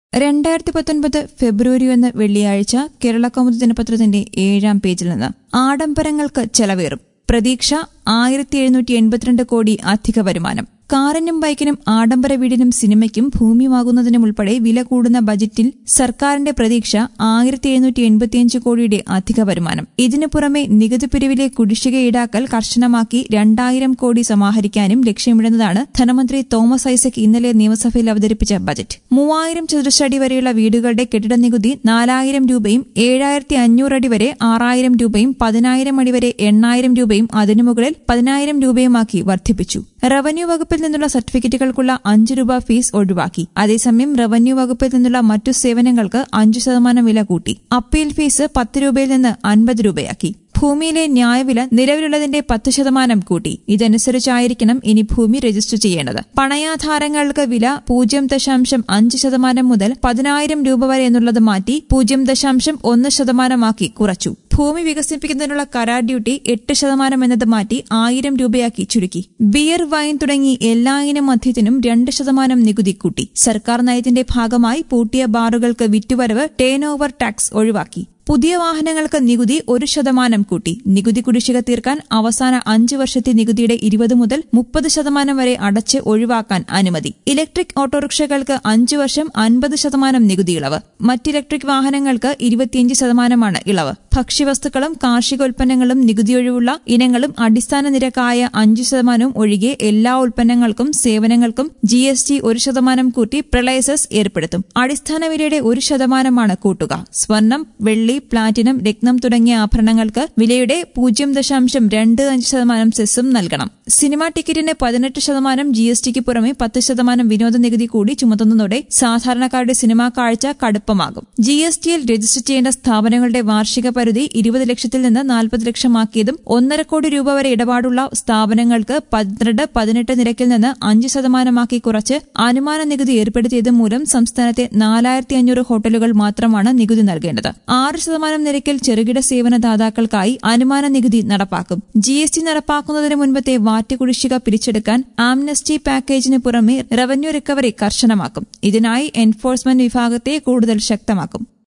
2019 ഫെബ്രുവരി 1 വെള്ളിയാഴ്ച കേരളകൗമുദി ദിനപത്രത്തിന്റെ 7-ാം പേജിൽ നിന്ന് ആഡംബരങ്ങൾക്ക് ചെലവേറും. പ്രതീക്ഷ 1782 കോടി അധിക വരുമാനം. കാറിനും ബൈക്കിനും ആഡംബര വീടിനും സിനിമയ്ക്കും ഭൂമിയുമാകുന്നതിനും ഉൾപ്പെടെ വില കൂടുന്ന ബജറ്റിൽ സർക്കാരിന്റെ പ്രതീക്ഷ 1785 കോടിയുടെ അധിക വരുമാനം. ഇതിനു പുറമെ നികുതി പിരിവിലെ കുടിശ്ശിക ഈടാക്കൽ കർശനമാക്കി 2000 കോടി സമാഹരിക്കാനും ലക്ഷ്യമിടുന്നതാണ് ധനമന്ത്രി തോമസ് ഐസക് ഇന്നലെ നിയമസഭയിൽ അവതരിപ്പിച്ച ബജറ്റ്. 3000 ചതുരശ്ര അടി വരെയുള്ള വീടുകളുടെ കെട്ടിട നികുതി 4000 രൂപയും 7500 അടി വരെ 6000 രൂപയും 10000 അടി വരെ 8000 രൂപയും അതിനു മുകളിൽ 10000 രൂപയുമാക്കി വർദ്ധിപ്പിച്ചു. റവന്യൂ വകുപ്പിൽ നിന്നുള്ള സർട്ടിഫിക്കറ്റുകൾക്കുള്ള 5 രൂപ ഫീസ് ഒഴിവാക്കി. അതേസമയം റവന്യൂ വകുപ്പിൽ നിന്നുള്ള മറ്റു സേവനങ്ങൾക്ക് 5% വില കൂട്ടി. അപ്പീൽ ഫീസ് 10 രൂപയിൽ നിന്ന് 50 രൂപയാക്കി. ഭൂമിയിലെ ന്യായവില നിലവിലുള്ളതിന്റെ 10% കൂട്ടി. ഇതനുസരിച്ചായിരിക്കണം ഇനി ഭൂമി രജിസ്റ്റർ ചെയ്യേണ്ടത്. പണയാധാരങ്ങൾക്ക് വില 0.5% മുതൽ 10,000 രൂപ വരെ എന്നുള്ളത് മാറ്റി 0.1% കുറച്ചു. ഭൂമി വികസിപ്പിക്കുന്നതിനുള്ള കരാർ ഡ്യൂട്ടി 8% എന്നത് മാറ്റി 1000 രൂപയാക്കി ചുരുക്കി. ബിയർ, വൈൻ തുടങ്ങി എല്ലാ ഇനം മദ്യത്തിനും 2% നികുതി കൂട്ടി. സർക്കാർ നയത്തിന്റെ ഭാഗമായി പൂട്ടിയ ബാറുകൾക്ക് വിറ്റുവരവ് ടേൺ ഓവർ ടാക്സ് ഒഴിവാക്കി. പുതിയ വാഹനങ്ങൾക്ക് നികുതി 1% കൂട്ടി. നികുതി കുടിശ്ശിക തീർക്കാൻ അവസാന 5 വർഷത്തെ നികുതിയുടെ 20 മുതൽ 30% വരെ അടച്ച് ഒഴിവാക്കാൻ അനുമതി. ഇലക്ട്രിക് ഓട്ടോറിക്ഷകൾക്ക് 5 വർഷം 50% നികുതി ഇളവ്. മറ്റ് ഇലക്ട്രിക് വാഹനങ്ങൾക്ക് 25% ഇളവ്. ഭക്ഷ്യവസ്തുക്കളും കാർഷികോൽപ്പന്നങ്ങളും നികുതിയൊഴിവുള്ള ഇനങ്ങളും അടിസ്ഥാന നിരക്കായ 5% ഒഴികെ എല്ലാ ഉൽപ്പന്നങ്ങൾക്കും സേവനങ്ങൾക്കും GST 1% കൂട്ടി പ്രളയ സെസ് ഏർപ്പെടുത്തും. അടിസ്ഥാന വിലയുടെ 1% കൂട്ടുക. സ്വർണം, വെള്ളി, പ്ലാറ്റിനം, രത്നം തുടങ്ങിയ ആഭരണങ്ങൾക്ക് വിലയുടെ 0.25% സെസ്സും നൽകണം. സിനിമാ ടിക്കറ്റിന് 18% GSTക്ക് പുറമെ 10% വിനോദ നികുതി കൂടി ചുമത്തുന്നതോടെ സാധാരണക്കാരുടെ സിനിമാ കാഴ്ച കടുപ്പമാകും. GSTയിൽ രജിസ്റ്റർ ചെയ്യേണ്ട സ്ഥാപനങ്ങളുടെ വാർഷിക പരിധി 20 ലക്ഷത്തിൽ നിന്ന് 40 ലക്ഷമാക്കിയതും 1.5 കോടി രൂപ വരെ ഇടപാടുള്ള സ്ഥാപനങ്ങൾക്ക് 12-18 നിരക്കിൽ നിന്ന് 5% കുറച്ച് അനുമാന നികുതി ഏർപ്പെടുത്തിയത് മൂലം സംസ്ഥാനത്തെ 4500 ഹോട്ടലുകൾ മാത്രമാണ് നികുതി നൽകേണ്ടത്. 6% നിരക്കിൽ ചെറുകിട സേവന ദാതാക്കൾക്കായി അനുമാന നികുതി നടപ്പാക്കും. GST നടപ്പാക്കുന്നതിന് മുൻപത്തെ വാറ്റ് കുടിശ്ശിക പിരിച്ചെടുക്കാൻ ആംനസ്റ്റി പാക്കേജിന് പുറമെ റവന്യൂ റിക്കവറി കർശനമാക്കും. ഇതിനായി എൻഫോഴ്സ്മെന്റ് വിഭാഗത്തെ കൂടുതൽ ശക്തമാക്കും.